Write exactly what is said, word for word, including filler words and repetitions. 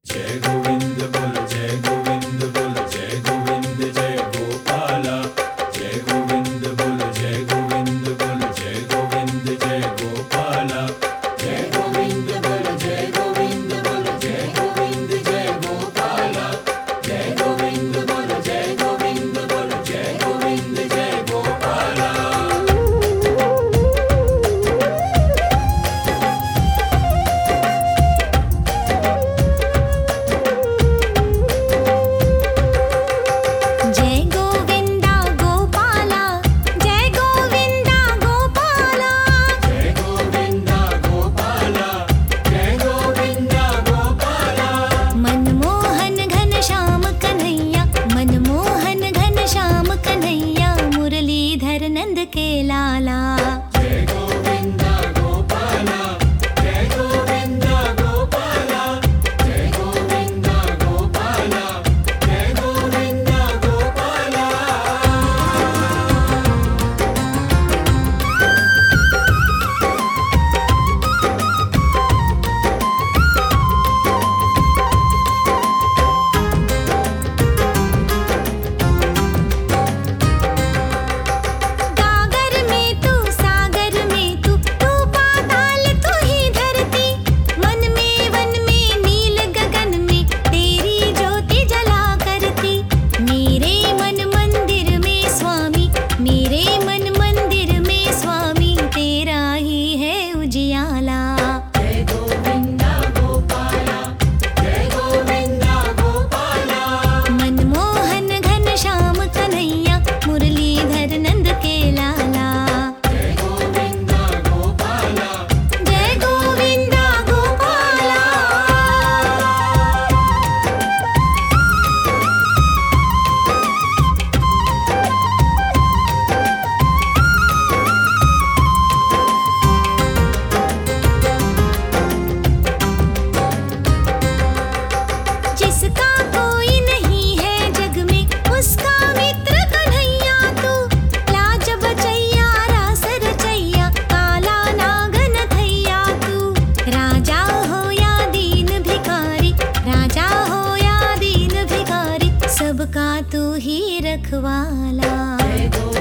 जय गोविंद बोलो जय गोविंद बोलो जय गोविंद जय गोपाला। जय गोविंद बोलो जय गोविंद बोलो जय गोविंद जय गोपाला। जय गोविंद बोलो जय गोविंद बोलो जय गोविंद जय गोपाला। जय गोविंद बोलो जय गोविंद बोलो जय गोविंद जय गोपाला। जय गोविंदा गोपाला जय गोविंदा गोपाला। जय गोविंदा गोपाला जय गोविंदा गोपाला। मनमोहन घनश्याम कन्हैया मनमोहन घनश्याम कन्हैया मुरलीधर नंद के लाला। जय गोविंदा गोपाला जय गोविंदा गोपाला। जय गोविंदा गोपाला जय गोविंदा गोपाला। गागर में तू सागर में तू तू पाताल तू ही धरती। मन में वन में नील गगन में तेरी ज्योति जला करती। मेरे मन मंदिर में स्वामी मेरे मन मंदिर में स्वामी तेरा ही है उजियाला। जय गोविंदा गोपाला जय गोविंदा गोपाला। मनमोहन घनश्याम कन्हैया मुरलीधर नंद के लाला। जय गोविंदा गोपाला जय गोविंदा गोपाला। जिसका कोई नहीं है जग में उसका मित्र कन्हैया तू। लाज बचैया रास रचैया काला नागन थैया तू। राजा हो या दीन भिखारी राजा हो या दीन भिखारी सबका तू ही रखवाला। जय गोविंदा